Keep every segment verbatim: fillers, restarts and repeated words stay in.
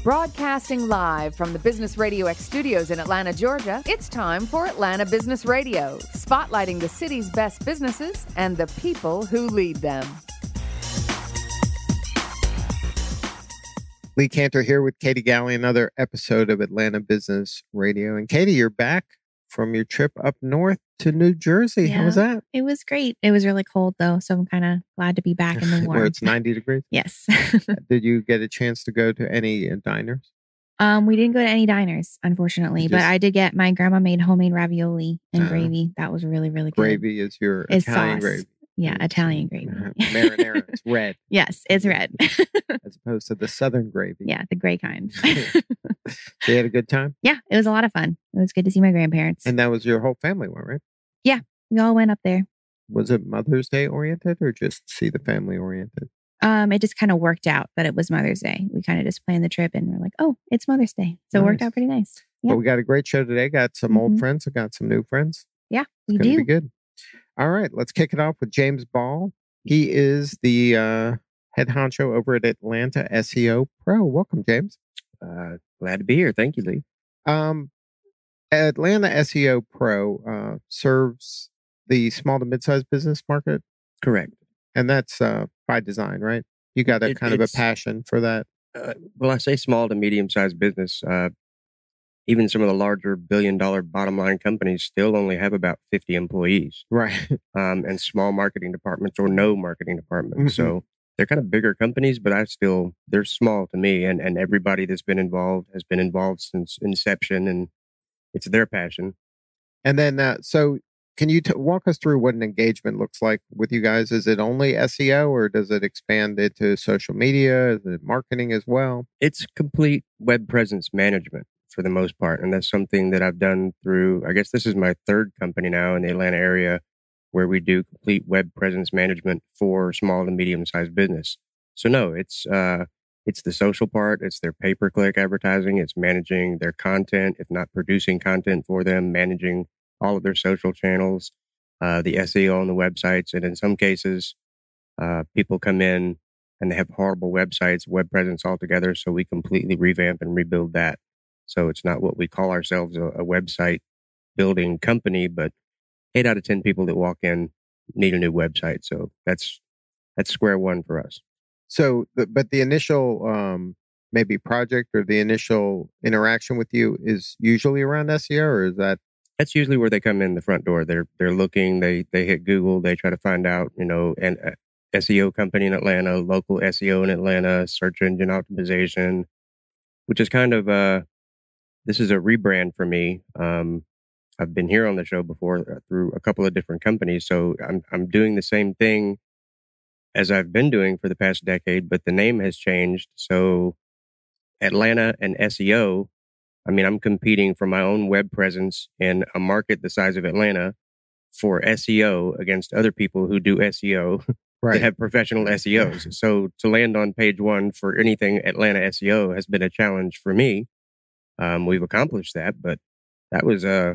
Broadcasting live from the Business Radio X studios in Atlanta, Georgia, it's time for Atlanta Business Radio, spotlighting the city's best businesses and the people who lead them. Lee Cantor here with Katie Galley, another episode of Atlanta Business Radio. And Katie, you're back from your trip up north to New Jersey. Yeah, How was that? It was great. It was really cold though, so I'm kind of glad to be back in the warm. Where it's ninety degrees? Yes. Did you get a chance to go to any uh, diners? Um, we didn't go to any diners, unfortunately, Just, but I did get my grandma made homemade ravioli and uh, gravy. That was really, really good. Gravy is your It's Italian sauce. gravy. Yeah, Italian gravy. Marinara, it's red. Yes, it's red. As opposed to the southern gravy. Yeah, the gray kind. So you had a good time? Yeah, it was a lot of fun. It was good to see my grandparents. And that was your whole family one, right? Yeah, we all went up there. Was it Mother's Day oriented or just see the family oriented? Um, it just kind of worked out that it was Mother's Day. We kind of just planned the trip and we're like, oh, it's Mother's Day. So Nice. It worked out pretty nice. Yeah. Well, we got a great show today. Got some Mhm. old friends. I got some new friends. Yeah, we It's going to do. be good. All right, let's kick it off with James Ball. He is the uh, head honcho over at Atlanta S E O Pro. Welcome, James. Uh, glad to be here. Thank you, Lee. Um, Atlanta S E O Pro uh, serves the small to mid-sized business market, Correct. and that's uh, by design, right? You got a It- kind of a it's- passion for that. Uh, well, I say small to medium-sized business. Uh, even some of the larger billion-dollar bottom-line companies still only have about fifty employees, Right. um, and small marketing departments or no marketing department. Mhm. So they're kind of bigger companies, but I still they're small to me. And and everybody that's been involved has been involved since inception, and it's their passion. And then, uh, so can you t- walk us through what an engagement looks like with you guys? Is it only S E O or does it expand into social media? Is it marketing as well? It's complete web presence management for the most part. And that's something that I've done through, I guess this is my third company now in the Atlanta area where we do complete web presence management for small to medium sized business. So no, it's, uh, it's the social part. It's their pay per click advertising. It's managing their content, if not producing content for them, managing all of their social channels, uh, the S E O on the websites. And in some cases, uh, people come in and they have horrible websites, web presence altogether. So we completely revamp and rebuild that. So it's not what we call ourselves a, a website building company, but eight out of ten people that walk in need a new website. So that's, that's square one for us. So, the, but the initial um, maybe project or the initial interaction with you is usually around S E O, or is that? That's usually where they come in the front door. They're, they're looking, they, they hit Google, they try to find out, you know, an uh, S E O company in Atlanta, local S E O in Atlanta, search engine optimization, which is kind of, uh, this is a rebrand for me. Um, I've been here on the show before through a couple of different companies. So I'm, I'm doing the same thing as I've been doing for the past decade, but the name has changed. So Atlanta and S E O, I mean, I'm competing for my own web presence in a market the size of Atlanta for S E O against other people who do S E O Right. that have professional S E Os. So to land on page one for anything Atlanta S E O has been a challenge for me. Um, we've accomplished that, but that was uh,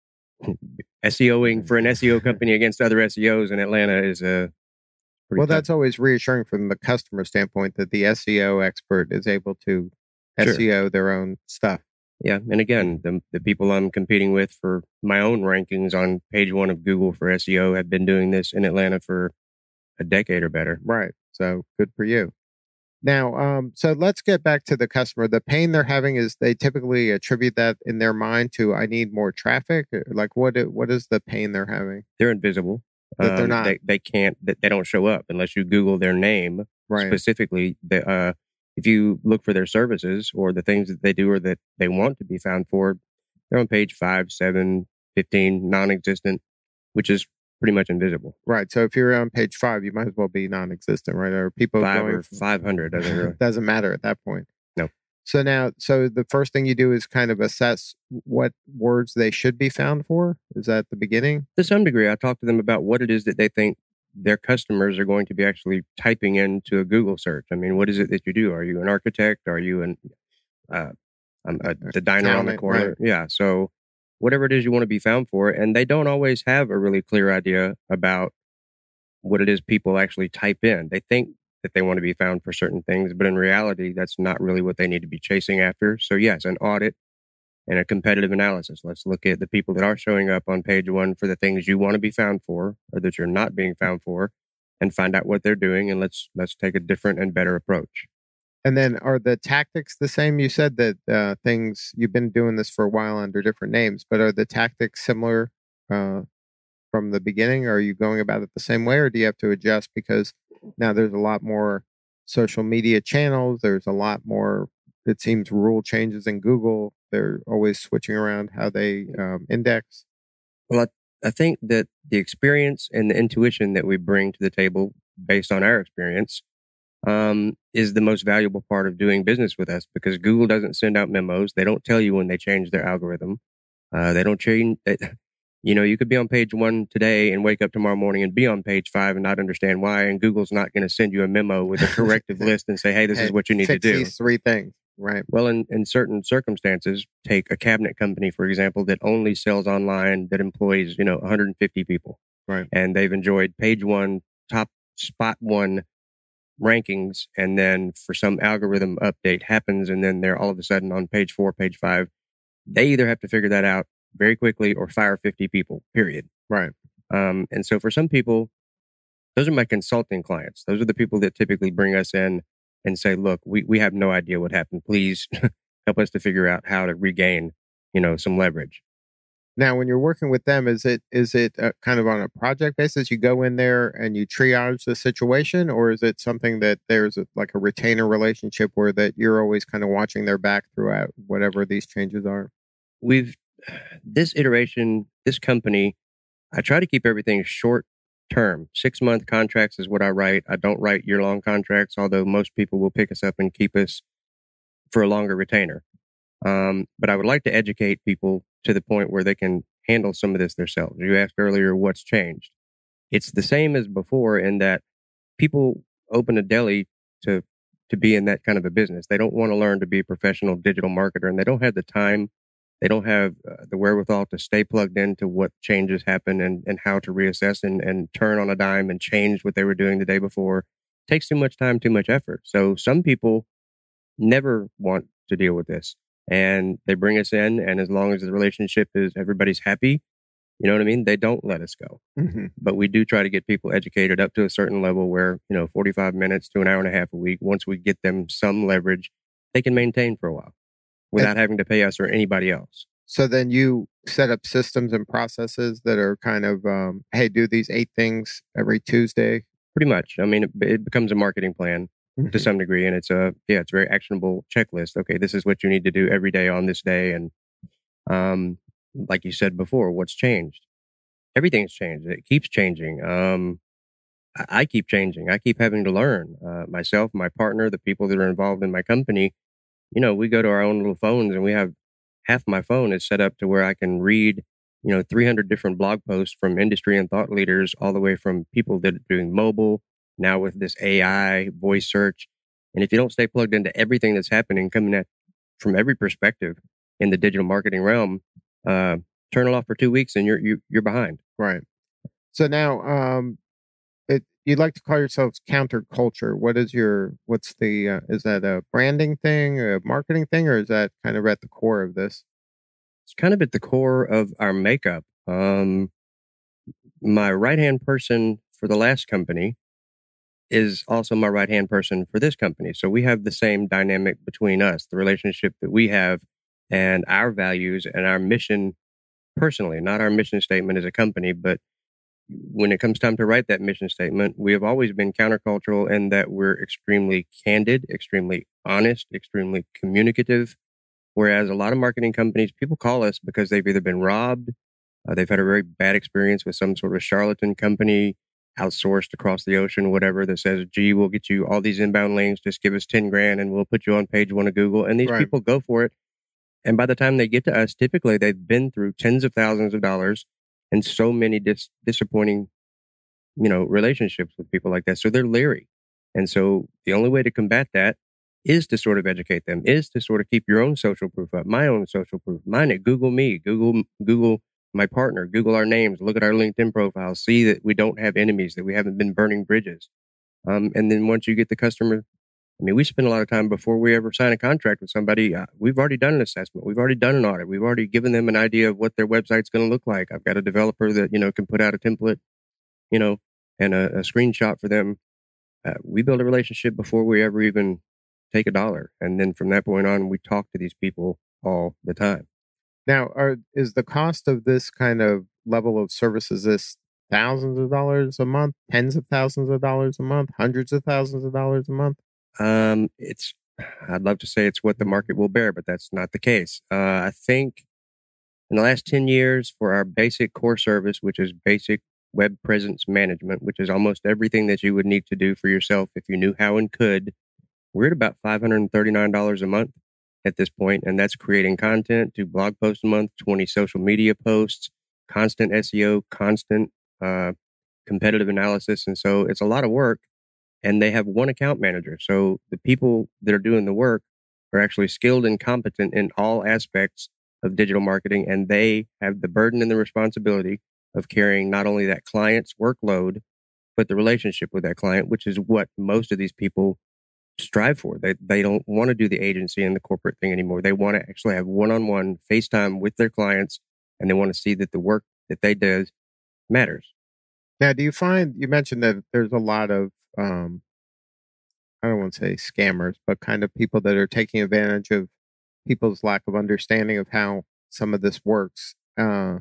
SEOing for an S E O company against other S E Os in Atlanta is a uh, Well, that's always reassuring from the customer standpoint that the S E O expert is able to Sure. S E O their own stuff. Yeah. And again, the, the people I'm competing with for my own rankings on page one of Google for S E O have been doing this in Atlanta for a decade or better. Right. So good for you. Now, um, so let's get back to the customer. The pain they're having is they typically attribute that in their mind to I need more traffic. Like what? What is the pain they're having? They're invisible. That they're Um, not. They, they can't. They, they don't show up unless you Google their name Right. specifically. The, uh, if you look for their services or the things that they do or that they want to be found for, they're on page five, seven, fifteen, non-existent, which is pretty much invisible. Right. So if you're on page five, you might as well be non-existent, right? Or people Five going or five hundred doesn't really. doesn't matter at that point. No. So now, so the first thing you do is kind of assess what words they should be found for. Is that the beginning? To some degree, I talk to them about what it is that they think their customers are going to be actually typing into a Google search. I mean, what is it that you do? Are you an architect? Are you an uh, um, a, the diner on the Talent, corner? right. Yeah. So whatever it is you want to be found for, and they don't always have a really clear idea about what it is people actually type in. They think that they want to be found for certain things, but in reality, that's not really what they need to be chasing after. So yes, an audit and a competitive analysis. Let's look at the people that are showing up on page one for the things you want to be found for or that you're not being found for, and find out what they're doing, and let's let's take a different and better approach. And then are the tactics the same? You said that uh, things, you've been doing this for a while under different names, but are the tactics similar uh, from the beginning? Are you going about it the same way, or do you have to adjust because now there's a lot more social media channels? There's a lot more, it seems, rule changes in Google. They're always switching around how they um, index. Well, I, I think that the experience and the intuition that we bring to the table based on our experience um, is the most valuable part of doing business with us, because Google doesn't send out memos. They don't tell you when they change their algorithm. Uh, they don't change. They, you know, you could be on page one today and wake up tomorrow morning and be on page five and not understand why. And Google's not going to send you a memo with a corrective list and say, hey, this Hey, is what you need to fix do. These three things. Right. Well, in, in certain circumstances, take a cabinet company, for example, that only sells online, that employs, you know, one hundred fifty people. Right. And they've enjoyed page one, top spot one rankings. And then for some algorithm update happens, and then they're all of a sudden on page four, page five. They either have to figure that out very quickly or fire fifty people, period. Right. Um, and so for some people, those are my consulting clients. Those are the people that typically bring us in and say, look, we, we have no idea what happened. Please help us to figure out how to regain, you know, some leverage. Now, when you're working with them, is it is it uh, kind of on a project basis? You go in there and you triage the situation, or is it something that there's a, like a retainer relationship where that you're always kind of watching their back throughout whatever these changes are? We've, this iteration, this company, I try to keep everything short term. Six month contracts is what I write. I don't write year long contracts, although most people will pick us up and keep us for a longer retainer. Um, but I would like to educate people to the point where they can handle some of this themselves. You asked earlier, what's changed? It's the same as before in that people open a deli to, to be in that kind of a business. They don't want to learn to be a professional digital marketer, and they don't have the time. They don't have uh, the wherewithal to stay plugged into what changes happen and, and how to reassess and, and turn on a dime and change what they were doing the day before. It takes too much time, too much effort. So some people never want to deal with this, and they bring us in, and as long as the relationship is everybody's happy, you know what I mean? They don't let us go. Mm-hmm. But we do try to get people educated up to a certain level where, you know, forty-five minutes to an hour and a half a week, once we get them some leverage, they can maintain for a while without and, having to pay us or anybody else. So then you set up systems and processes that are kind of, um, hey, do these eight things every Tuesday. Pretty much. I mean, it, it becomes a marketing plan Mm-hmm. to some degree, and it's a, yeah, it's a very actionable checklist. Okay, this is what you need to do every day on this day. And um, like you said before, what's changed? Everything's changed. It keeps changing. Um, I, I keep changing. I keep having to learn. Uh, myself, my partner, the people that are involved in my company, you know, we go to our own little phones, and we have half my phone is set up to where I can read, you know, three hundred different blog posts from industry and thought leaders, all the way from people that are doing mobile, now with this A I, voice search. And if you don't stay plugged into everything that's happening, coming at from every perspective in the digital marketing realm, uh, turn it off for two weeks and you're you, you're behind. Right. So now, um, it, you'd like to call yourselves Counterculture. What is your, what's the, uh, is that a branding thing, a marketing thing, or is that kind of at the core of this? It's kind of at the core of our makeup. Um, my right-hand person for the last company is also my right-hand person for this company. So we have the same dynamic between us, the relationship that we have and our values and our mission personally, not our mission statement as a company, but when it comes time to write that mission statement, we have always been countercultural in that we're extremely candid, extremely honest, extremely communicative. Whereas a lot of marketing companies, people call us because they've either been robbed, uh, they've had a very bad experience with some sort of charlatan company, outsourced across the ocean, whatever, that says, gee, we'll get you all these inbound links, just give us ten grand and we'll put you on page one of Google. And these Right. people go for it. And by the time they get to us, typically they've been through tens of thousands of dollars and so many dis- disappointing, you know, relationships with people like that. So they're leery. And so the only way to combat that is to sort of educate them, is to sort of keep your own social proof up, my own social proof, mine at Google me, Google, Google my partner, Google our names, look at our LinkedIn profiles, see that we don't have enemies, that we haven't been burning bridges. Um, and then once you get the customer, I mean, we spend a lot of time before we ever sign a contract with somebody. Uh, we've already done an assessment. We've already done an audit. We've already given them an idea of what their website's going to look like. I've got a developer that, you know, can put out a template, you know, and a, a screenshot for them. Uh, we build a relationship before we ever even take a dollar. And then from that point on, we talk to these people all the time. Now, are, is the cost of this kind of level of service, is this thousands of dollars a month, tens of thousands of dollars a month, hundreds of thousands of dollars a month? Um, it's, I'd love to say it's what the market will bear, but that's not the case. Uh, I think in the last ten years for our basic core service, which is basic web presence management, which is almost everything that you would need to do for yourself if you knew how and could, we're at about five hundred thirty-nine dollars a month at this point, and that's creating content, two blog posts a month, twenty social media posts, constant S E O, constant uh, competitive analysis. And so it's a lot of work. And they have one account manager. So the people that are doing the work are actually skilled and competent in all aspects of digital marketing. And they have the burden and the responsibility of carrying not only that client's workload, but the relationship with that client, which is what most of these people strive for. They they don't want to do the agency and the corporate thing anymore. They want to actually have one-on-one FaceTime with their clients, and they want to see that the work that they do matters. Now, do you find, you mentioned that there's a lot of, um, I don't want to say scammers, but kind of people that are taking advantage of people's lack of understanding of how some of this works. Uh,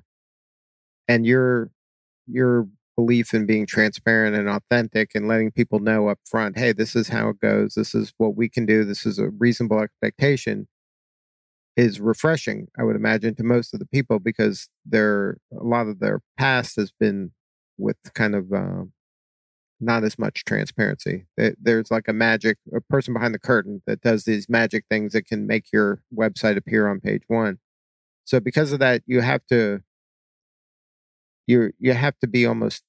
and your your belief in being transparent and authentic and letting people know up front, hey, this is how it goes. This is what we can do. This is a reasonable expectation, is refreshing, I would imagine, to most of the people, because their a lot of their past has been with kind of uh, not as much transparency. There's like a magic, a person behind the curtain that does these magic things that can make your website appear on page one. So because of that, you have to you you have to be almost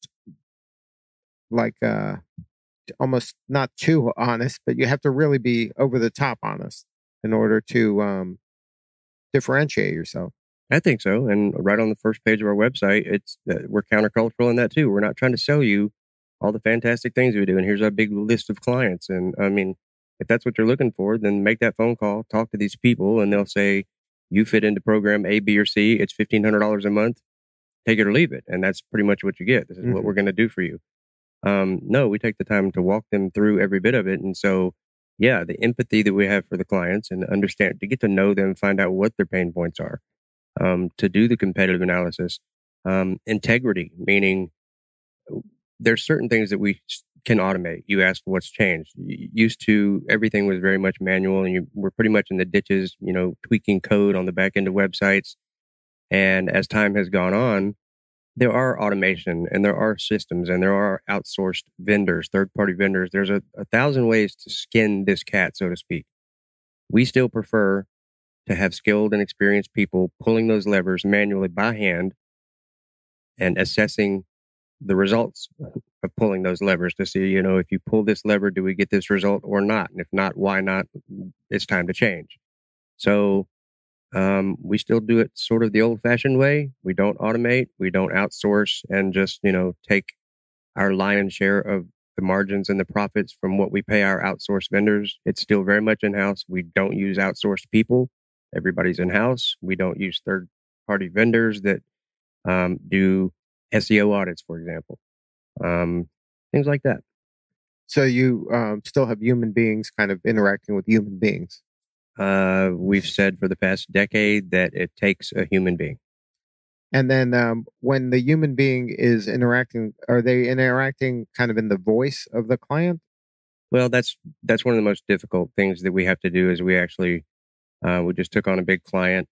like uh almost not too honest, but you have to really be over the top honest in order to um differentiate yourself. I think so. And right on the first page of our website, it's uh, we're countercultural in that too. We're not trying to sell you all the fantastic things we do. And here's our big list of clients. And I mean, if that's what you're looking for, then make that phone call, talk to these people, and they'll say, you fit into program A, B, or C. It's fifteen hundred dollars a month. Take it or leave it. And that's pretty much what you get. This is mm-hmm. what we're going to do for you. Um, no, we take the time to walk them through every bit of it. And so, yeah, the empathy that we have for the clients and understand, to get to know them, find out what their pain points are, um, to do the competitive analysis, um, integrity, meaning there's certain things that we can automate. You asked what's changed. Used to, everything was very much manual, and you we're pretty much in the ditches, you know, tweaking code on the back end of websites. And as time has gone on, there are automation and there are systems and there are outsourced vendors, third-party vendors. There's a, a thousand ways to skin this cat, so to speak. We still prefer to have skilled and experienced people pulling those levers manually by hand and assessing the results of pulling those levers to see, you know, if you pull this lever, do we get this result or not? And if not, why not? It's time to change. So um, we still do it sort of the old-fashioned way. We don't automate. We don't outsource and just, you know, take our lion's share of the margins and the profits from what we pay our outsourced vendors. It's still very much in-house. We don't use outsourced people. Everybody's in-house. We don't use third-party vendors that um, do S E O audits, for example. Um, things like that. So you um, still have human beings kind of interacting with human beings. Uh, we've said for the past decade that it takes a human being. And then um, when the human being is interacting, are they interacting kind of in the voice of the client? Well, that's that's one of the most difficult things that we have to do. Is we actually uh, we just took on a big client,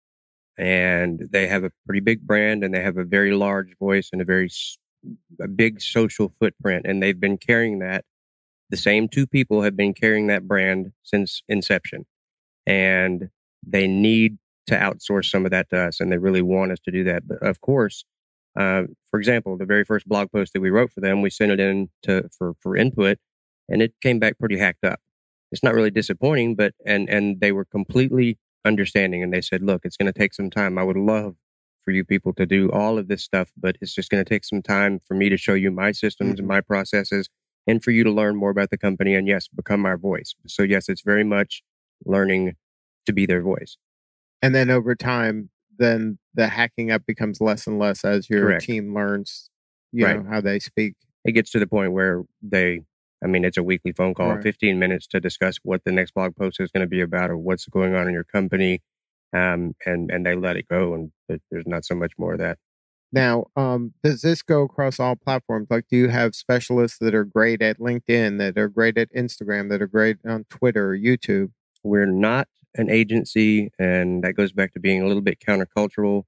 and they have a pretty big brand, and they have a very large voice and a very a big social footprint, and they've been carrying that. The same two people have been carrying that brand since inception, and they need to outsource some of that to us, and they really want us to do that. But of course, uh, for example, the very first blog post that we wrote for them, we sent it in to for for input, and it came back pretty hacked up. It's not really disappointing, but and and they were completely understanding, and they said, "Look, it's going to take some time. I would love for you people to do all of this stuff, but it's just going to take some time for me to show you my systems mm-hmm. and my processes, and for you to learn more about the company and, yes, become our voice. So, yes, it's very much learning to be their voice. And then over time, then the hacking up becomes less and less as your Correct. team learns, you Right. know, how they speak. It gets to the point where they, I mean, it's a weekly phone call, Right. fifteen minutes to discuss what the next blog post is going to be about or what's going on in your company. Um, and, and they let it go. And there's not so much more of that. Now, um, does this go across all platforms? Like, do you have specialists that are great at LinkedIn, that are great at Instagram, that are great on Twitter or YouTube? We're not an agency, and that goes back to being a little bit countercultural.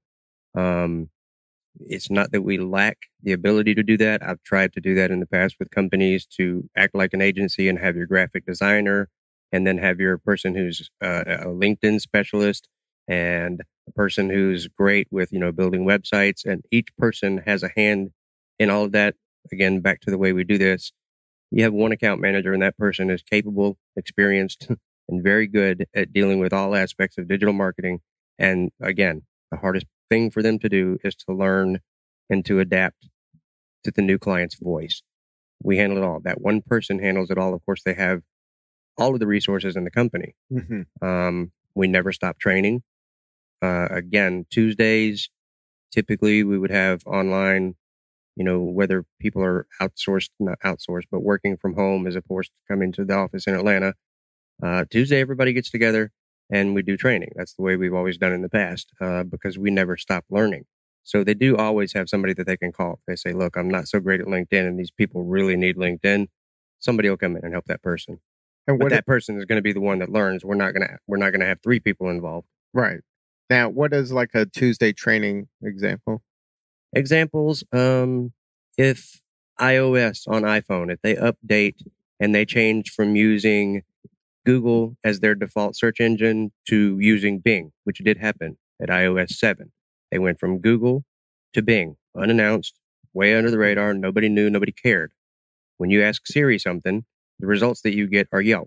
Um, it's not that we lack the ability to do that. I've tried to do that in the past with companies, to act like an agency and have your graphic designer, and then have your person who's uh, a LinkedIn specialist, and a person who's great with, you know, building websites, and each person has a hand in all of that. Again, back to the way we do this. You have one account manager, and that person is capable, experienced, and very good at dealing with all aspects of digital marketing. And again, the hardest thing for them to do is to learn and to adapt to the new client's voice. We handle it all. That one person handles it all. Of course, they have all of the resources in the company. Mm-hmm. Um, we never stop training. Uh, again, Tuesdays, typically we would have online, you know, whether people are outsourced, not outsourced, but working from home as opposed to coming to the office in Atlanta. Uh, Tuesday, everybody gets together and we do training. That's the way we've always done in the past, uh, because we never stop learning. So they do always have somebody that they can call. They say, look, I'm not so great at LinkedIn and these people really need LinkedIn. Somebody will come in and help that person. And But what that it, person is going to be the one that learns. We're not going to, we're not going to have three people involved. right. Now, what is like a Tuesday training example? Examples, um, if iOS on iPhone, if they update and they change from using Google as their default search engine to using Bing, which did happen at i O S seven. They went from Google to Bing, unannounced, way under the radar. Nobody knew, nobody cared. When you ask Siri something, the results that you get are Yelp.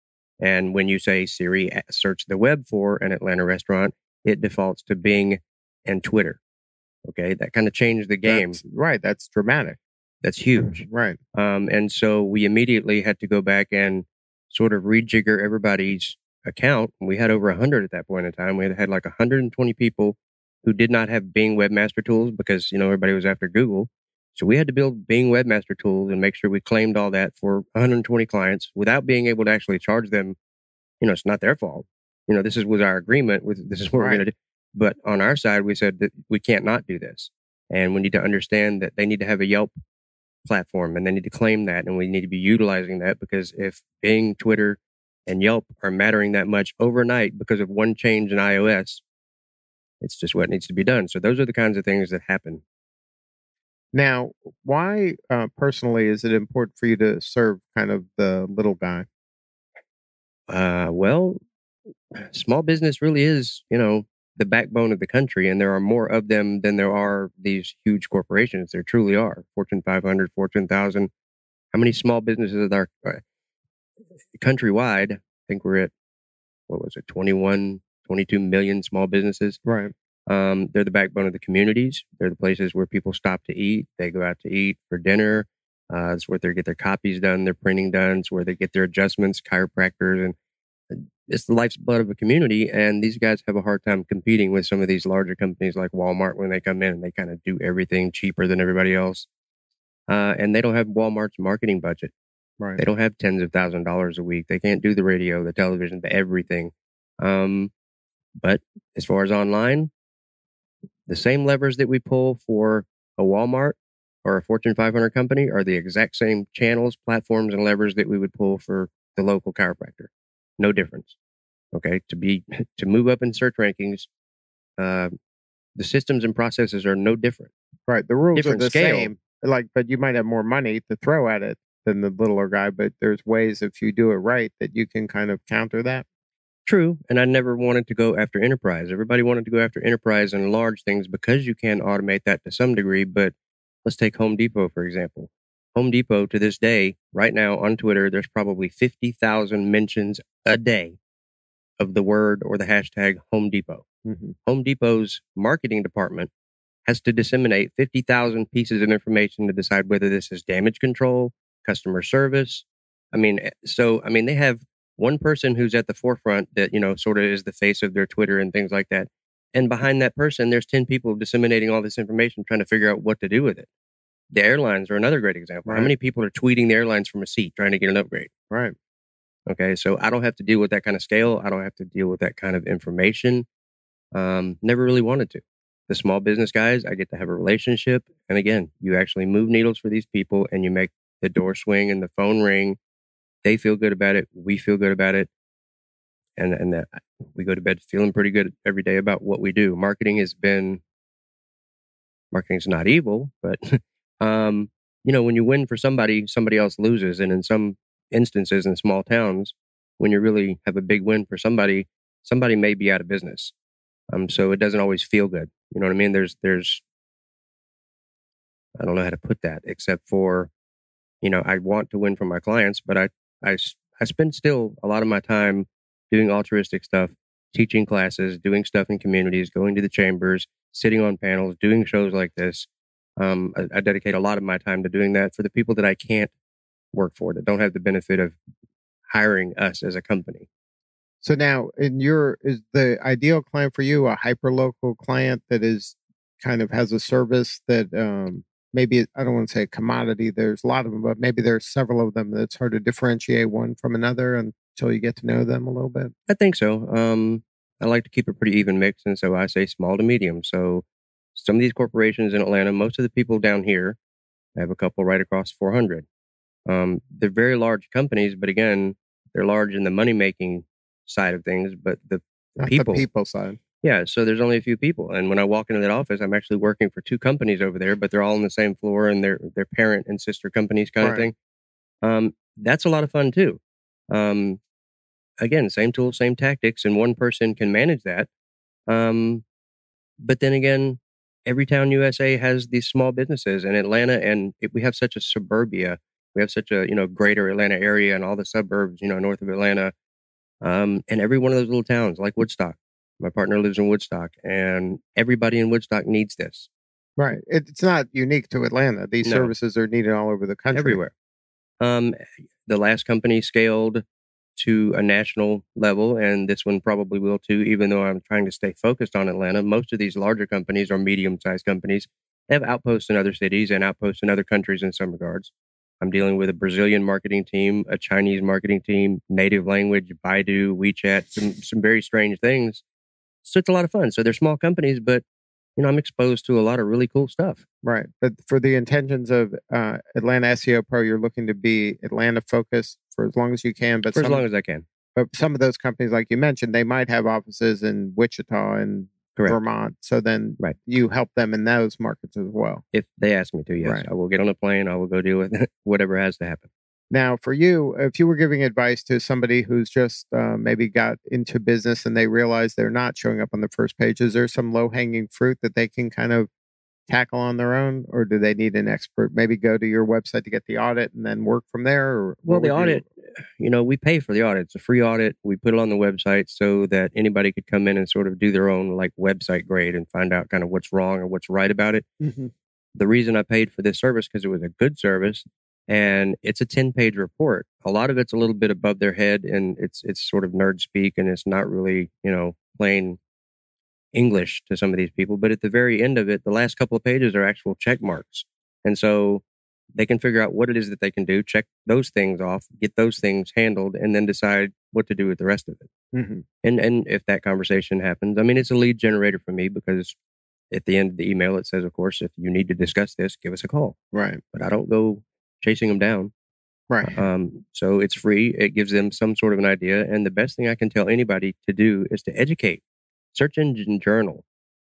And when you say, Siri, search the web for an Atlanta restaurant, it defaults to Bing and Twitter. Okay, that kind of changed the game. That's, right. That's dramatic. That's huge. Right. Um, and so we immediately had to go back and sort of rejigger everybody's account. We had over one hundred at that point in time. We had, had like one hundred twenty people who did not have Bing Webmaster Tools because, you know, everybody was after Google. So we had to build Bing Webmaster Tools and make sure we claimed all that for one hundred twenty clients without being able to actually charge them. You know, it's not their fault. You know, this is was our agreement with, this is what Right. we're going to do. But on our side, we said that we can't not do this. And we need to understand that they need to have a Yelp platform and they need to claim that. And we need to be utilizing that, because if Bing, Twitter, and Yelp are mattering that much overnight because of one change in iOS, it's just what needs to be done. So those are the kinds of things that happen. Now, why uh, personally is it important for you to serve kind of the little guy? Uh, well, small business really is, you know, the backbone of the country, and there are more of them than there are these huge corporations. There truly are. Fortune five hundred, Fortune one thousand. How many small businesses are uh, countrywide? I think we're at, what was it, twenty-one, twenty-two million small businesses. Right. Um, they're the backbone of the communities. They're the places where people stop to eat. They go out to eat for dinner. Uh, it's where they get their copies done, their printing done. It's where they get their adjustments, chiropractors, and it's the life's blood of a community. And these guys have a hard time competing with some of these larger companies like Walmart when they come in and they kind of do everything cheaper than everybody else. Uh, and they don't have Walmart's marketing budget. Right. They don't have tens of thousands of dollars a week. They can't do the radio, the television, the everything. Um, but as far as online, the same levers that we pull for a Walmart or a Fortune five hundred company are the exact same channels, platforms, and levers that we would pull for the local chiropractor. No difference. Okay. To be, to move up in search rankings, uh, the systems and processes are no different. Right. The rules Different are the scale. same. Like, but you might have more money to throw at it than the littler guy. But there's ways, if you do it right, that you can kind of counter that. True. And I never wanted to go after enterprise. Everybody wanted to go after enterprise and large things because you can automate that to some degree. But let's take Home Depot, for example. Home Depot to this day, right now on Twitter, there's probably fifty thousand mentions a day of the word or the hashtag Home Depot. Mm-hmm. Home Depot's marketing department has to disseminate fifty thousand pieces of information to decide whether this is damage control, customer service. I mean, so, I mean, they have one person who's at the forefront that, you know, sort of is the face of their Twitter and things like that. And behind that person, there's ten people disseminating all this information, trying to figure out what to do with it. The airlines are another great example. Right. How many people are tweeting the airlines from a seat trying to get an upgrade? Right. Okay. So I don't have to deal with that kind of scale. I don't have to deal with that kind of information. Um, never really wanted to. The small business guys, I get to have a relationship. And again, you actually move needles for these people and you make the door swing and the phone ring. They feel good about it. We feel good about it. And, and that we go to bed feeling pretty good every day about what we do. Marketing has been, marketing's not evil, but, um, you know, when you win for somebody, somebody else loses. And in some instances in small towns, when you really have a big win for somebody, somebody may be out of business. Um, so it doesn't always feel good. You know what I mean? There's, there's, I don't know how to put that except for, you know, I want to win for my clients, but I, I, I spend still a lot of my time doing altruistic stuff, teaching classes, doing stuff in communities, going to the chambers, sitting on panels, doing shows like this. Um, I, I dedicate a lot of my time to doing that for the people that I can't work for, that don't have the benefit of hiring us as a company. So now, in your, is the ideal client for you a hyper-local client that is kind of has a service that um, maybe, I don't want to say commodity, there's a lot of them, but maybe there's several of them that's hard to differentiate one from another until you get to know them a little bit? I think so. Um, I like to keep a pretty even mix, and so I say small to medium. So some of these corporations in Atlanta, most of the people down here, I have a couple right across four hundred. Um, they're very large companies, but again, they're large in the money-making side of things, but the, the Not people, the people side. yeah. So there's only a few people, and when I walk into that office, I'm actually working for two companies over there, but they're all on the same floor, and they're they're parent and sister companies, kind Right. of thing. Um, that's a lot of fun too. Um, again, same tools, same tactics, and one person can manage that. Um, but then again, every town U S A has these small businesses, and Atlanta, and it, we have such a suburbia. We have such a, you know, greater Atlanta area and all the suburbs, you know, north of Atlanta. Um, and every one of those little towns, like Woodstock. My partner lives in Woodstock, and everybody in Woodstock needs this. Right. It, it's not unique to Atlanta. These No. services are needed all over the country. Everywhere. Um, the last company scaled to a national level, and this one probably will too, even though I'm trying to stay focused on Atlanta. Most of these larger companies are medium-sized companies. They have outposts in other cities and outposts in other countries in some regards. I'm dealing with a Brazilian marketing team, a Chinese marketing team, native language, Baidu, WeChat, some some very strange things. So it's a lot of fun. So they're small companies, but you know, I'm exposed to a lot of really cool stuff. Right. But for the intentions of uh, Atlanta S E O Pro, you're looking to be Atlanta focused for as long as you can. But For some, as long as I can. but some of those companies, like you mentioned, they might have offices in Wichita and Correct. Vermont. So then Right. you help them in those markets as well. If they ask me to, yes. Right. I will get on a plane. I will go deal with whatever has to happen. Now, for you, if you were giving advice to somebody who's just uh, maybe got into business and they realize they're not showing up on the first page, is there some low-hanging fruit that they can kind of tackle on their own? Or do they need an expert? Maybe go to your website to get the audit and then work from there? Or Well, what the would audit, you- you know, we pay for the audit. It's a free audit. We put it on the website so that anybody could come in and sort of do their own like website grade and find out kind of what's wrong or what's right about it. Mhm. The reason I paid for this service because it was a good service, and it's a ten page report. A lot of it's a little bit above their head, and it's it's sort of nerd speak, and it's not really, you know, plain English to some of these people. But at the very end of it, the last couple of pages are actual check marks. And so they can figure out what it is that they can do, check those things off, get those things handled, and then decide what to do with the rest of it. Mhm. And and if that conversation happens, I mean, it's a lead generator for me because at the end of the email, it says, of course, if you need to discuss this, give us a call. Right. But I don't go chasing them down. Right. Um, so it's free. It gives them some sort of an idea. And the best thing I can tell anybody to do is to educate. Search engine journal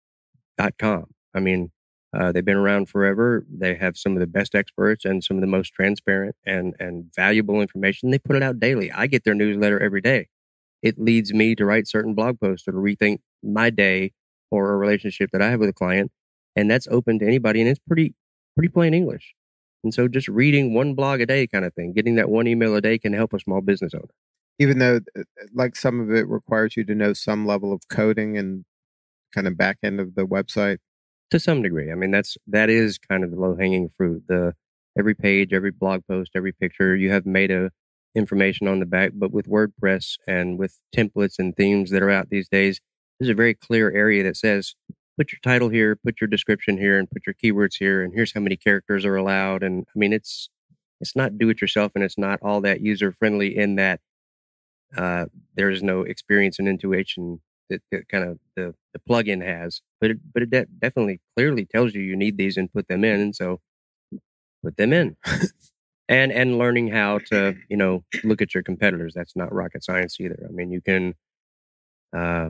dot com. I mean, uh, they've been around forever. They have some of the best experts and some of the most transparent and, and valuable information. They put it out daily. I get their newsletter every day. It leads me to write certain blog posts or to rethink my day or a relationship that I have with a client. And that's open to anybody. And it's pretty, pretty plain English. And so just reading one blog a day kind of thing, getting that one email a day can help a small business owner. Even though uh, like some of it requires you to know some level of coding and kind of back end of the website. To some degree. I mean, that's, that is kind of the low hanging fruit. The, every page, every blog post, every picture. You have meta information on the back, but with WordPress and with templates and themes that are out these days, there's a very clear area that says, put your title here, put your description here, and put your keywords here, and here's how many characters are allowed. And I mean, it's it's not do it yourself, and it's not all that user friendly in that uh, there is no experience and intuition that, that kind of the, the plugin has. But it, but it de- definitely clearly tells you you need these and put them in, and so put them in. and and learning how to, you know, look at your competitors. That's not rocket science either. I mean, you can uh,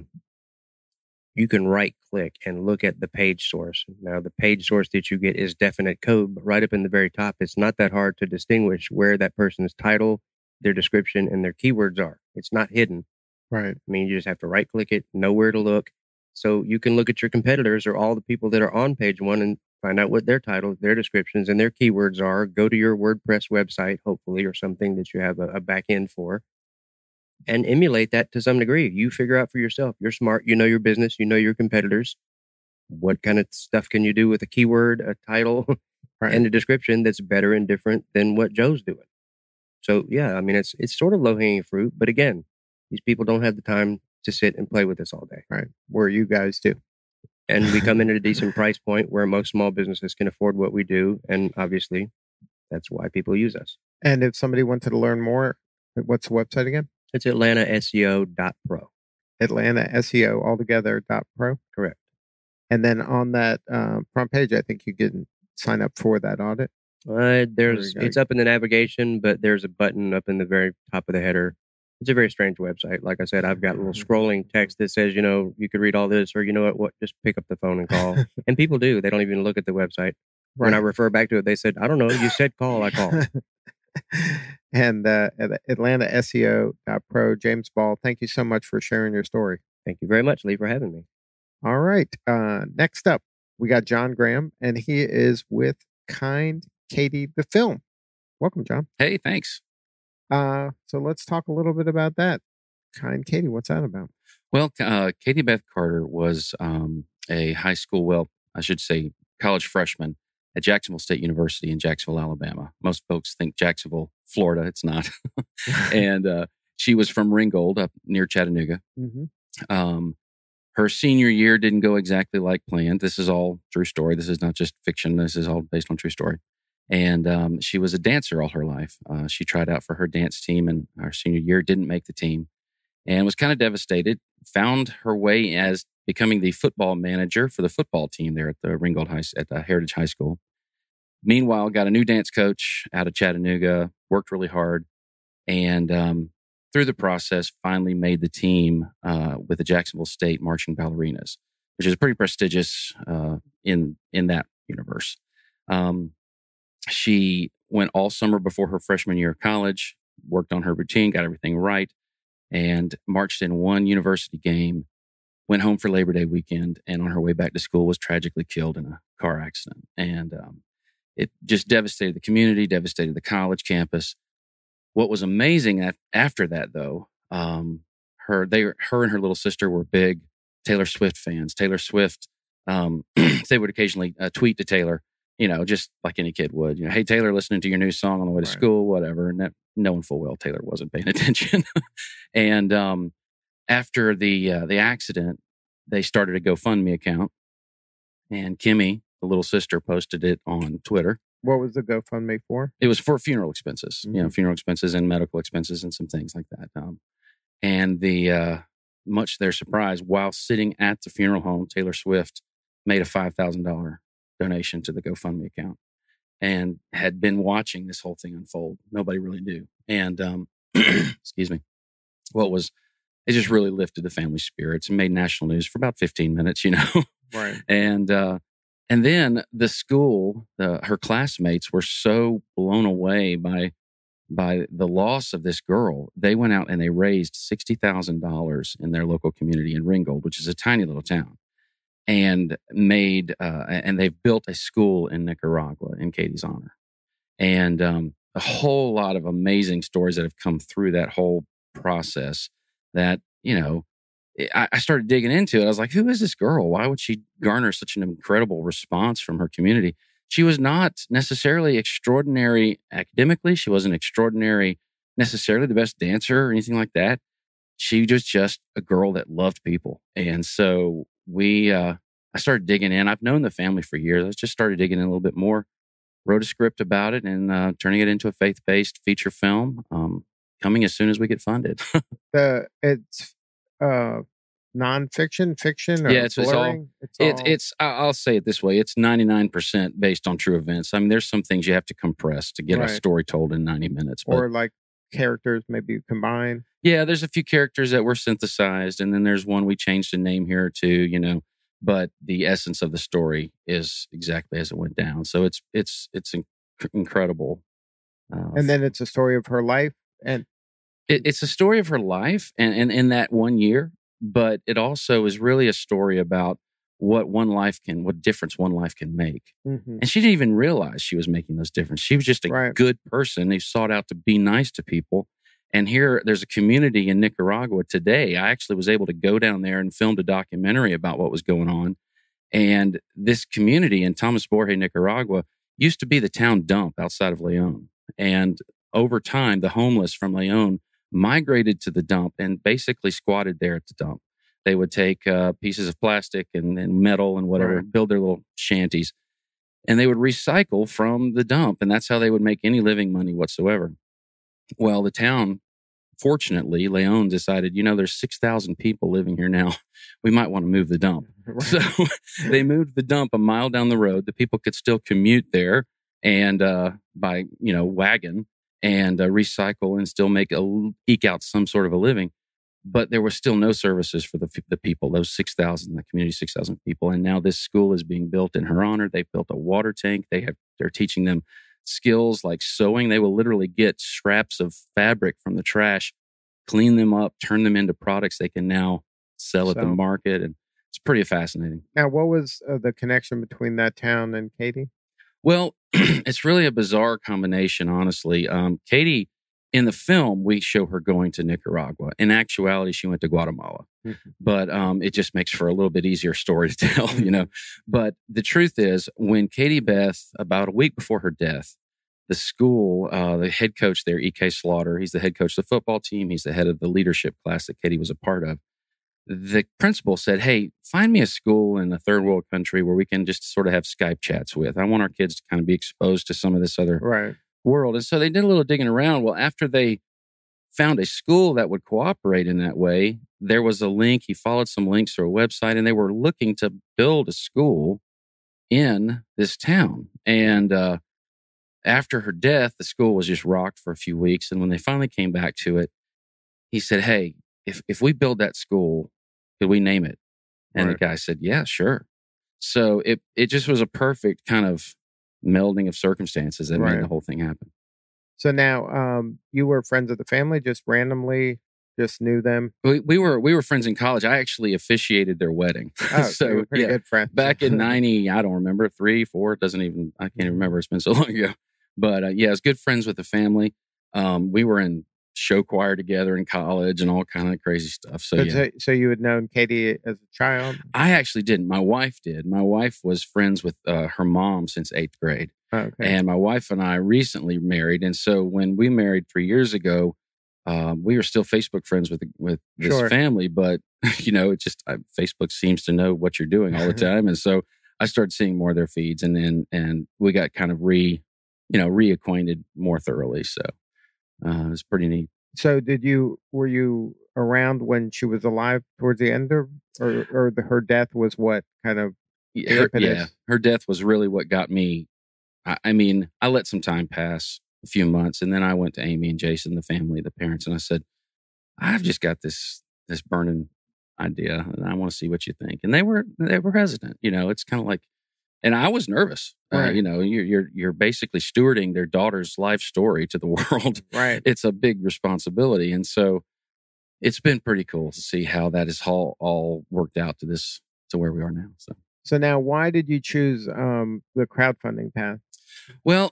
you can right click and look at the page source. Now, the page source that you get is definite code, but right up in the very top, it's not that hard to distinguish where that person's title, their description, and their keywords are. It's not hidden. Right. I mean, you just have to right click it, know where to look. So you can look at your competitors or all the people that are on page one and find out what their titles, their descriptions, and their keywords are. Go to your WordPress website, hopefully, or something that you have a, a back end for, and emulate that to some degree. You figure out for yourself. You're smart. You know your business. You know your competitors. What kind of stuff can you do with a keyword, a title, right, and a description that's better and different than what Joe's doing? So, yeah, I mean, it's it's sort of low-hanging fruit. But again, these people don't have the time to sit and play with this all day. Right. Where you guys do. And we come in at a decent price point where most small businesses can afford what we do. And obviously, that's why people use us. And if somebody wanted to learn more, what's the website again? It's Atlanta S E O dot pro. Atlanta S E O altogether dot pro? Correct. And then on that um, front page, I think you can sign up for that audit. Uh, there's It's up in the navigation, but there's a button up in the very top of the header. It's a very strange website. Like I said, I've got a little scrolling text that says, you know, you could read all this, or you know what, what just pick up the phone and call. And people do. They don't even look at the website. Right. When I refer back to it, they said, I don't know, you said call, I called. And uh, at Atlanta S E O dot pro, James Ball, thank you so much for sharing your story. Thank you very much, Lee, for having me. All right. Uh, next up, we got John Graham, and he is with Kind Katie the Film. Welcome, John. Hey, thanks. Uh, so let's talk a little bit about that. Kind Katie, what's that about? Well, uh, Katie Beth Carter was um, a high school, well, I should say college freshman at Jacksonville State University in Jacksonville, Alabama. Most folks think Jacksonville, Florida. It's not. And uh, she was from Ringgold up near Chattanooga. Mm-hmm. Um, her senior year didn't go exactly like planned. This is all true story. This is not just fiction. This is all based on true story. And um, she was a dancer all her life. Uh, she tried out for her dance team, and our senior year didn't make the team, and was kind of devastated. Found her way as becoming the football manager for the football team there at the Ringgold High at the Heritage High School. Meanwhile, got a new dance coach out of Chattanooga. Worked really hard, and um, through the process, finally made the team uh, with the Jacksonville State Marching Ballerinas, which is pretty prestigious uh, in in that universe. Um, She went all summer before her freshman year of college, worked on her routine, got everything right, and marched in one university game, went home for Labor Day weekend, and on her way back to school was tragically killed in a car accident. And um, it just devastated the community, devastated the college campus. What was amazing at, after that, though, um, her they her and her little sister were big Taylor Swift fans. Taylor Swift, um, they would occasionally uh, tweet to Taylor, you know, just like any kid would, you know, hey, Taylor, listening to your new song on the way to right. school, whatever. And that, knowing full well Taylor wasn't paying attention. And um, after the uh, the accident, they started a GoFundMe account. And Kimmy, the little sister, posted it on Twitter. What was the GoFundMe for? It was for funeral expenses, mm-hmm. you know, funeral expenses and medical expenses and some things like that. Um, and the uh, much to their surprise, while sitting at the funeral home, Taylor Swift made a five thousand dollars donation to the GoFundMe account and had been watching this whole thing unfold. Nobody really knew. And, um, excuse me, what was, it just really lifted the family spirits and made national news for about fifteen minutes, you know? Right. And, uh, and then the school, the, her classmates were so blown away by, by the loss of this girl. They went out and they raised sixty thousand dollars in their local community in Ringgold, which is a tiny little town. And made, uh, and they've built a school in Nicaragua in Katie's honor. And um, a whole lot of amazing stories that have come through that whole process that, you know, I, I started digging into it. I was like, who is this girl? Why would she garner such an incredible response from her community? she was not necessarily extraordinary academically. She wasn't extraordinary necessarily the best dancer or anything like that. She was just a girl that loved people. And so we, uh, I started digging in. I've known the family for years. I just started digging in a little bit more, wrote a script about it, and uh, turning it into a faith-based feature film, um, coming as soon as we get funded. the it's uh, nonfiction, fiction, or yeah, it's, it's all. blurring? It's It, all it's. I- I'll say it this way: it's ninety-nine percent based on true events. I mean, there's some things you have to compress to get Right. a story told in ninety minutes. But or like characters maybe combined. yeah, there's a few characters that were synthesized, and then there's one we changed a name here or two. You know, but the essence of the story is exactly as it went down. So it's it's it's inc- incredible. Uh, And then it's a story of her life. And it, it's a story of her life and, and in that one year, but it also is really a story about what one life can, what difference one life can make. mhm. And she didn't even realize she was making those differences. She was just a Right. good person who sought out to be nice to people. And here, there's a community in Nicaragua today. I actually was able to go down there and filmed a documentary about what was going on. And this community in Thomas Borge, Nicaragua, used to be the town dump outside of Leon. And over time, the homeless from Leon migrated to the dump and basically squatted there at the dump. They would take uh, pieces of plastic and, and metal and whatever, Right. build their little shanties, and they would recycle from the dump. And that's how they would make any living money whatsoever. Well, the town, fortunately, Leon decided, you know, there's six thousand people living here now. We might want to move the dump. Right. So they moved the dump a mile down the road. The people could still commute there and uh, by, you know, wagon and uh, recycle and still make a, eke out some sort of a living. But there were still no services for the, the people, those six thousand, the community six thousand people. And now this school is being built in her honor. They've built a water tank. They have, they're teaching them skills like sewing. They will literally get scraps of fabric from the trash, clean them up, turn them into products they can now sell at the So- market. And it's pretty fascinating. Now, what was uh, the connection between that town and Katie? Well, it's really a bizarre combination, honestly. Um, Katie, in the film, we show her going to Nicaragua. In actuality, she went to Guatemala. Mhm. But um, it just makes for a little bit easier story to tell, you know. But the truth is, when Katie Beth, about a week before her death, the school, uh, the head coach there, E K Slaughter, he's the head coach of the football team. He's the head of the leadership class that Katie was a part of. The principal said, hey, find me a school in a third world country where we can just sort of have Skype chats with. I want our kids to kind of be exposed to some of this other Right. world. And so they did a little digging around. Well, after they found a school that would cooperate in that way, there was a link. He followed some links through a website, and they were looking to build a school in this town. And uh, after her death, the school was just rocked for a few weeks. And when they finally came back to it, he said, hey, if, if we build that school, could we name it? And Right. the guy said, yeah, sure. So it, it just was a perfect kind of melding of circumstances that Right. made the whole thing happen. So now, um, you were friends of the family, just randomly, just knew them. We, we were we were friends in college. I actually officiated their wedding. Oh, so, you were pretty yeah, good friends. back in ninety, I don't remember three, four. It doesn't even I can't even remember. It's been so long ago. But uh, yeah, I was good friends with the family. Um, we were in show choir together in college and all kind of crazy stuff. So So, yeah, so, so you had known Katie as a child? I actually didn't. My wife did. My wife was friends with uh, her mom since eighth grade. Oh, okay. And my wife and I recently married. And so when we married three years ago, um, we were still Facebook friends with with this Sure. family. But, you know, it just uh, Facebook seems to know what you're doing all the time. And so I started seeing more of their feeds and then and we got kind of re, you know, reacquainted more thoroughly. So uh, it was pretty neat. So did you, were you around when she was alive towards the end of, or, or the, her death was what kind of, Yeah, her, impetus. yeah, her death was really what got me. I, I mean, I let some time pass, a few months, and then I went to Amy and Jason, the family, the parents, and I said, "I've just got this this burning idea, and I want to see what you think." And they were they were hesitant. You know, it's kind of like, and I was nervous. Uh, Right. you know, you're you're you're basically stewarding their daughter's life story to the world. right. It's a big responsibility, and so it's been pretty cool to see how that is all all worked out to this to where we are now. So. So now why did you choose um, the crowdfunding path? Well,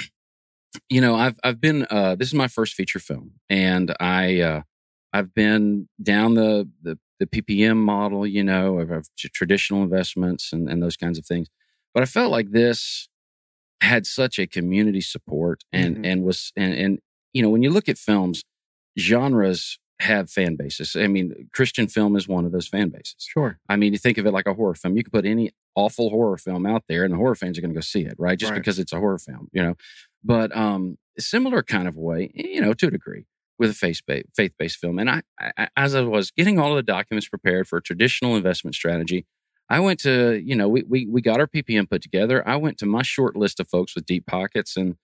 you know, I've I've been uh, this is my first feature film, and I uh, I've been down the, the the P P M model, you know, of, of traditional investments and, and those kinds of things. But I felt like this had such a community support and, Mhm. and was, and, and, you know, when you look at films, genres have fan bases. I mean, Christian film is one of those fan bases. Sure. I mean, you think of it like a horror film. You could put any awful horror film out there and the horror fans are going to go see it, right? Just Right. because it's a horror film, you know. But um, a similar kind of way, you know, to a degree, with a faith-based, faith-based film. And I, I, as I was getting all of the documents prepared for a traditional investment strategy, I went to, you know, we we we got our P P M put together. I went to my short list of folks with deep pockets, and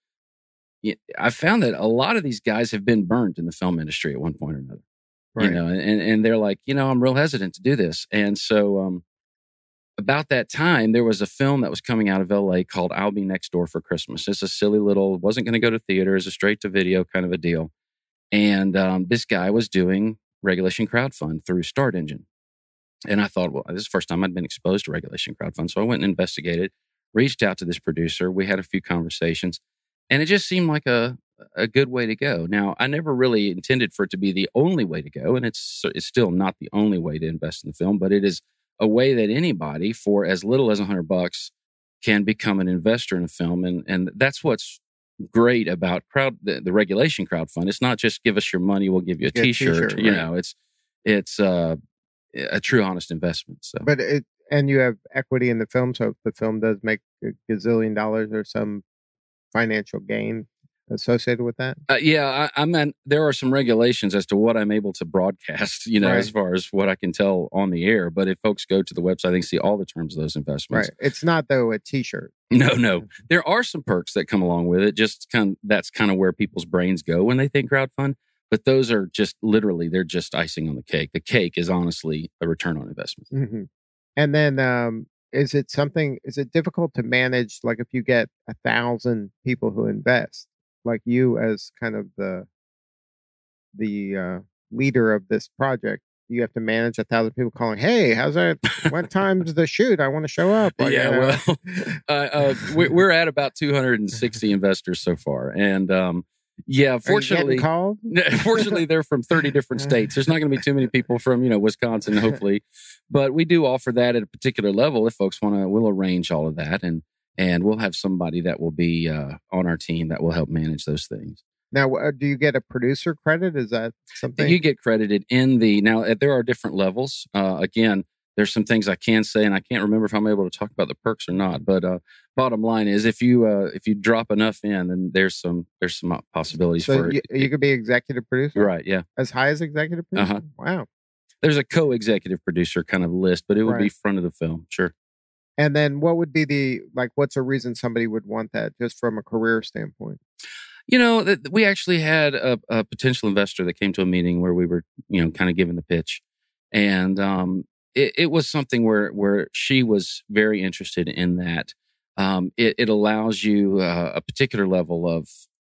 I found that a lot of these guys have been burned in the film industry at one point or another. Right. You know, and, and they're like, you know, I'm real hesitant to do this. And so um, about that time, there was a film that was coming out of L A called I'll Be Next Door for Christmas. It's a silly little, wasn't going to go to theaters, a straight to video kind of a deal. And um, this guy was doing Regulation Crowdfund through Start Engine. And I thought, well, this is the first time I'd been exposed to Regulation Crowdfund. So I went and investigated, reached out to this producer. We had a few conversations, and it just seemed like a a good way to go. Now, I never really intended for it to be the only way to go, and it's it's still not the only way to invest in the film, but it is a way that anybody for as little as a hundred bucks can become an investor in a film. And and that's what's great about crowd the, the Regulation Crowdfund. It's not just give us your money, we'll give you a Get a t-shirt. t-shirt, You right. know, it's it's uh, a true honest investment. So But it, and you have equity in the film. So if the film does make a gazillion dollars or some financial gain associated with that. Uh, yeah, I, I mean, there are some regulations as to what I'm able to broadcast, you know, Right. as far as what I can tell on the air. But if folks go to the website, they can see all the terms of those investments. Right. It's not though a t-shirt. No, no. There are some perks that come along with it. Just kind of, that's kind of where people's brains go when they think crowdfund. But those are just literally, they're just icing on the cake. The cake is honestly a return on investment. hmm And then, um, is it something, is it difficult to manage? Like if you get a thousand people who invest, like you as kind of the, the, uh, leader of this project, you have to manage a thousand people calling, hey, how's that? What time's the shoot? I want to show up. Like, Yeah, you know. well, uh, uh, we- we're at about two hundred sixty investors so far. And um, yeah, Are you fortunately, getting called? fortunately, they're from thirty different states. There's not going to be too many people from, you know, Wisconsin, hopefully. But we do offer that at a particular level. If folks want to, we'll arrange all of that. And and we'll have somebody that will be uh, on our team that will help manage those things. Now, uh, do you get a producer credit? Is that something? You get credited in the, now uh, there are different levels. Uh, again, there's some things I can say, and I can't remember if I'm able to talk about the perks or not. But uh, bottom line is, if you uh, if you drop enough in, then there's some there's some possibilities so for you, it. you could be executive producer? Right, yeah. As high as executive producer? Uh-huh. Wow. There's a co-executive producer kind of list, but it would be Right. front of the film, sure. And then what would be the, like, what's a reason somebody would want that just from a career standpoint? You know, th- we actually had a, a potential investor that came to a meeting where we were, you know, kind of giving the pitch, and um, it, it was something where where she was very interested in that. Um, it, it allows you uh, a particular level of,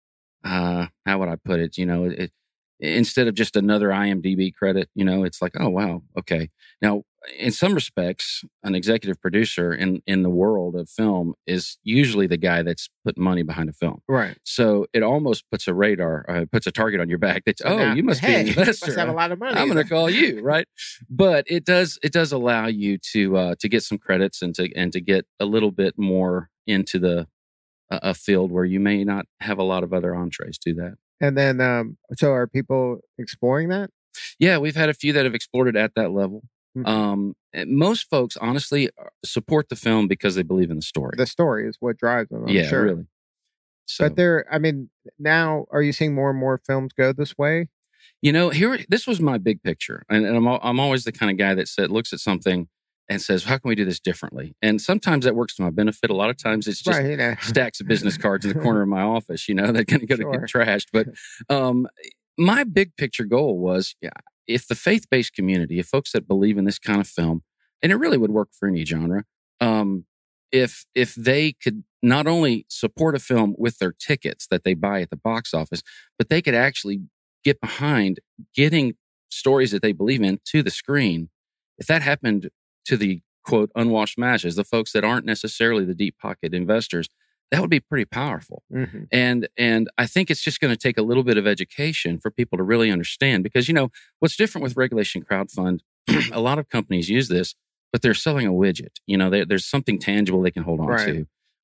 uh, how would I put it? You know, it, instead of just another I M D B credit, you know, it's like, oh wow, okay. Now, in some respects, an executive producer in in the world of film is usually the guy that's putting money behind a film. Right. So it almost puts a radar, uh, puts a target on your back. That's, So oh, now, you must hey, be an you investor. must have a lot of money. I'm going to call you, right? But it does it does allow you to uh, to get some credits and to and to get a little bit more into the uh, a field where you may not have a lot of other entrees to that. And then, um, so are people exploring that? Yeah, we've had a few that have explored it at that level. Mhm. Um, and most folks, honestly, support the film because they believe in the story. The story is what drives them, I'm yeah, sure. really. So, But there, I mean, now are you seeing more and more films go this way? you know, here, this was my big picture, and, and I'm al- I'm always the kind of guy that said looks at something and says, "How can we do this differently?" And sometimes that works to my benefit. A lot of times, it's just Right. You know. stacks of business cards in the corner of my office, you know, that kind of go to Sure. get trashed. But um, my big picture goal was, yeah, if the faith-based community, if folks that believe in this kind of film, and it really would work for any genre, um, if if they could not only support a film with their tickets that they buy at the box office, but they could actually get behind getting stories that they believe in to the screen. If that happened to the quote unwashed masses, the folks that aren't necessarily the deep pocket investors, that would be pretty powerful. Mhm. And and I think it's just going to take a little bit of education for people to really understand, because, you know, what's different with Regulation Crowdfund, a lot of companies use this, but they're selling a widget. You know, there- there's something tangible they can hold on Right. to.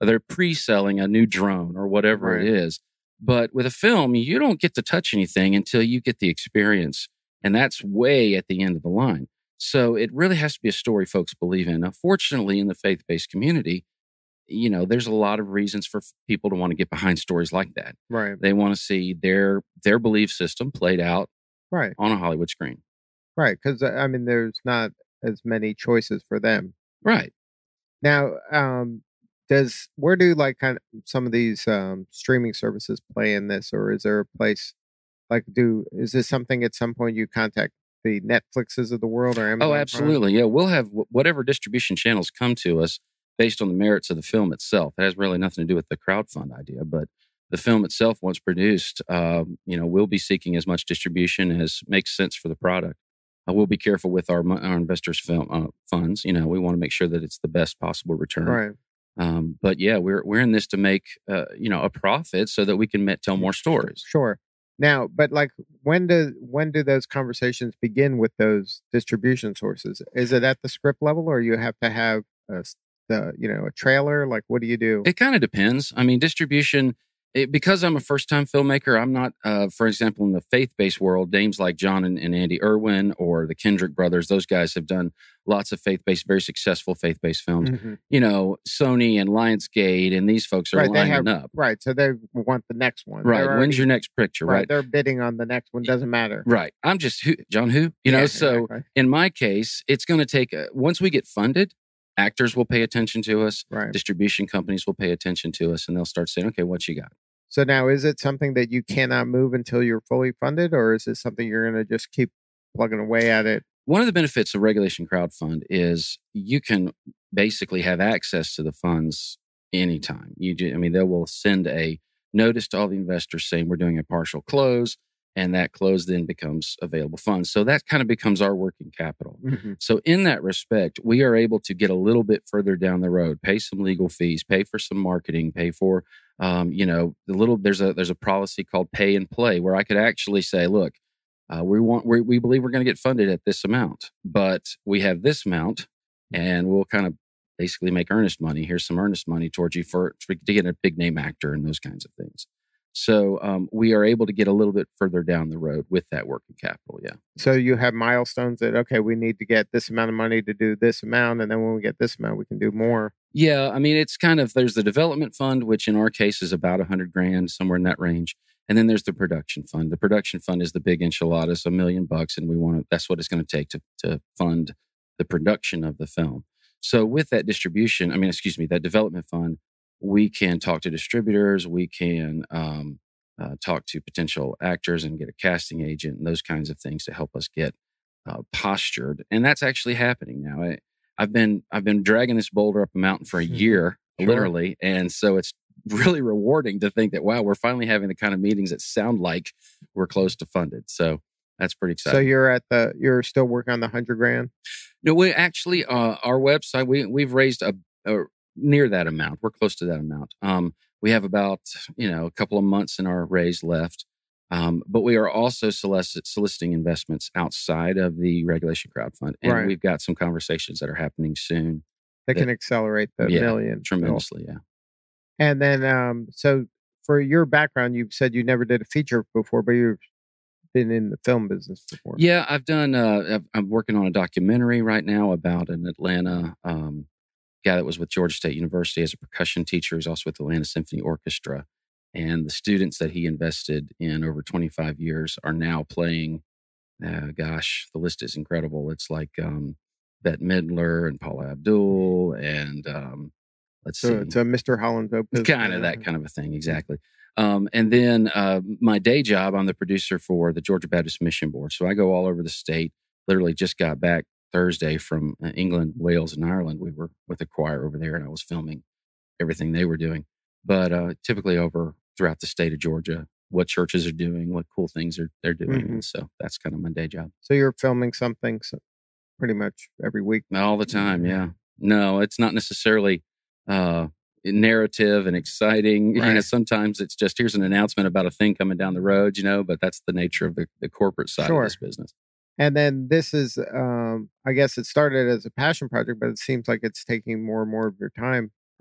they're pre-selling a new drone or whatever Right. it is. But with a film, you don't get to touch anything until you get the experience. And that's way at the end of the line. So it really has to be a story folks believe in. Now, fortunately, in the faith-based community, you know, there's a lot of reasons for f- people to want to get behind stories like that. Right. They want to see their their belief system played out Right. on a Hollywood screen. Right. Because, I mean, there's not as many choices for them. Right. Now, um, does where do like kind of some of these um, streaming services play in this, or is there a place like do is this something at some point you contact the Netflixes of the world or Amazon? Oh, Prime? absolutely. Yeah, we'll have wh- whatever distribution channels come to us based on the merits of the film itself. It has really nothing to do with the crowdfund idea, but the film itself, once produced, um, you know, we'll be seeking as much distribution as makes sense for the product. Uh, we'll be careful with our, mo- our investors' film uh, funds. You know, we want to make sure that it's the best possible return. Right. Um, but yeah, we're we're in this to make uh, you know a profit so that we can met, tell more stories. Sure. Now, but like when do when do those conversations begin with those distribution sources? Is it at the script level, or you have to have a, s- the you know a trailer? Like, what do you do? It kind of depends. I mean, distribution, it, because I'm a first time filmmaker, I'm not, uh, for example, in the faith based world, names like John and, and Andy Irwin or the Kendrick brothers, those guys have done lots of faith based, very successful faith based films. Mhm. You know, Sony and Lionsgate and these folks are Right, they lining have up. right. So they want the next one. Right. They're When's already- your next picture? right? Right. They're bidding on the next one. Doesn't matter. Right. I'm just who, John who? You know, Yeah, so exactly. in my case, it's going to take, a, once we get funded, actors will pay attention to us, Right. distribution companies will pay attention to us, and they'll start saying, okay, what you got? So now, is it something that you cannot move until you're fully funded, or is it something you're going to just keep plugging away at it? One of the benefits of Regulation Crowdfund is you can basically have access to the funds anytime. You, ju- I mean, they will send a notice to all the investors saying we're doing a partial close, and that close then becomes available funds. So that kind of becomes our working capital. Mhm. So in that respect, we are able to get a little bit further down the road, pay some legal fees, pay for some marketing, pay for, um, you know, the little. There's a there's a policy called pay and play where I could actually say, look, uh, we want we we believe we're going to get funded at this amount, but we have this amount, and we'll kind of basically make earnest money. Here's some earnest money towards you for to get a big name actor and those kinds of things. So um, we are able to get a little bit further down the road with that working capital. Yeah. So you have milestones that okay, we need to get this amount of money to do this amount, and then when we get this amount, we can do more. Yeah, I mean, it's kind of, there's the development fund, which in our case is about a hundred grand, somewhere in that range. And then there's the production fund. The production fund is the big enchiladas, a million bucks. And we want to, that's what it's going to take to, to fund the production of the film. So with that distribution, I mean, excuse me, that development fund, we can talk to distributors, we can um, uh, talk to potential actors and get a casting agent and those kinds of things to help us get uh, postured. And that's actually happening now. I, I've been I've been dragging this boulder up a mountain for a year, Sure. literally, and so it's really rewarding to think that wow, we're finally having the kind of meetings that sound like we're close to funded. So that's pretty exciting. So you're at the you're still working on the hundred grand. No, we actually uh, our website we we've raised a, a near that amount. We're close to that amount. Um, we have about you know a couple of months in our raise left. Um, but we are also solicit, soliciting investments outside of the Regulation Crowdfund. And Right. we've got some conversations that are happening soon That that- can accelerate the yeah, million bill. tremendously. Yeah. And then, um, so for your background, you've said you never did a feature before, but you've been in the film business before. Yeah, I've done, uh, I've- I'm working on a documentary right now about an Atlanta um, guy that was with Georgia State University as a percussion teacher. He's also with the Atlanta Symphony Orchestra. And the students that he invested in over twenty-five years are now playing, uh, gosh, the list is incredible. It's like um, Bette Midler and Paula Abdul and um, let's So see. it's a Mister Holland's Opus. Kind of that kind of a thing, exactly. Um, and then uh, my day job, I'm the producer for the Georgia Baptist Mission Board. So I go all over the state. Literally just got back Thursday from uh, England, Wales, and Ireland. We were with a choir over there, and I was filming everything they were doing. But uh, typically over throughout the state of Georgia, what churches are doing, what cool things are they're doing. Mhm. And so that's kind of my day job. So you're filming something so pretty much every week. All the time, yeah. No, it's not necessarily uh, narrative and exciting. You know, Right. sometimes it's just here's an announcement about a thing coming down the road, you know, but that's the nature of the, the corporate side Sure. of this business. And then this is, um, I guess it started as a passion project, but it seems like it's taking more and more of your time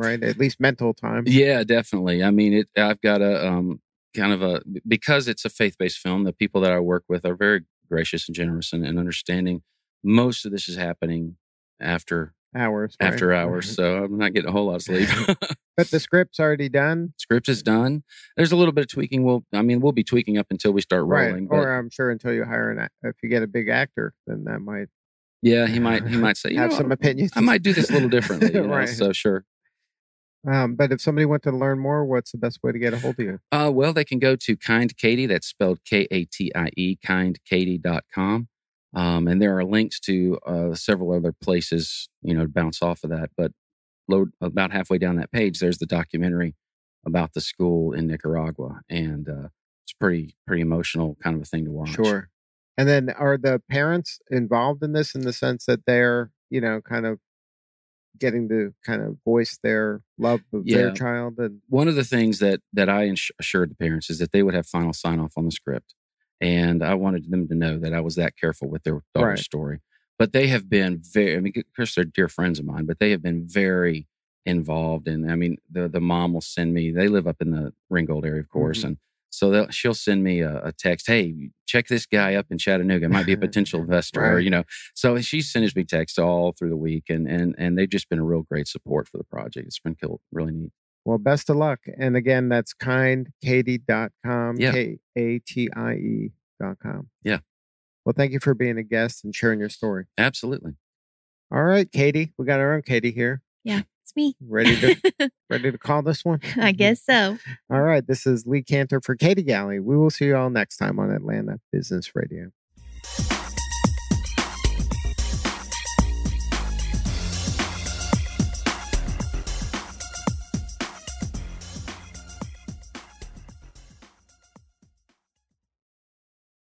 right? At least mental time. Yeah, definitely. I mean, it. I've got a um, kind of a because it's a faith-based film. The people that I work with are very gracious and generous and, and understanding. Most of this is happening after Hours. Right? after hours, so I'm not getting a whole lot of sleep. But the script's already done. Script is done. There's a little bit of tweaking. We'll, I mean, we'll be tweaking up until we start rolling. Right. Or I'm sure until you hire an, act- if you get a big actor, then that might. Yeah, he might. He might say, you have know, some opinions. I might do this a little differently. You know? Right. So sure. Um, but if somebody wants to learn more, what's the best way to get a hold of you? Uh, well, they can go to Kind Katie. That's spelled K A T I E, kind katie dot com. Um, and there are links to uh, several other places, you know, to bounce off of that. But load about halfway down that page, there's the documentary about the school in Nicaragua, and uh, it's pretty pretty emotional kind of a thing to watch. Sure. And then are the parents involved in this in the sense that they're, you know, kind of getting to kind of voice their love of Yeah. their child? And One of the things that that I ins- assured the parents is that they would have final sign off on the script. And I wanted them to know that I was that careful with their daughter's Right. story. But they have been very, I mean, of course, they're dear friends of mine, but they have been very involved. And I mean, the the mom will send me, they live up in the Ringgold area, of course. Mhm. And so they'll, she'll send me a, a text, hey, check this guy up in Chattanooga. It might be a potential investor, or, Right. you know. So she sends me texts all through the week. And, and, and they've just been a real great support for the project. It's been cool, really neat. well, best of luck. And again, that's kind katie dot com, Yeah. K A T I E dot com. Yeah. Well, thank you for being a guest and sharing your story. Absolutely. All right, Katie. We got our own Katie here. Yeah, it's me. Ready to ready to call this one? I guess so. All right. This is Lee Cantor for Katie Galley. We will see you all next time on Atlanta Business Radio.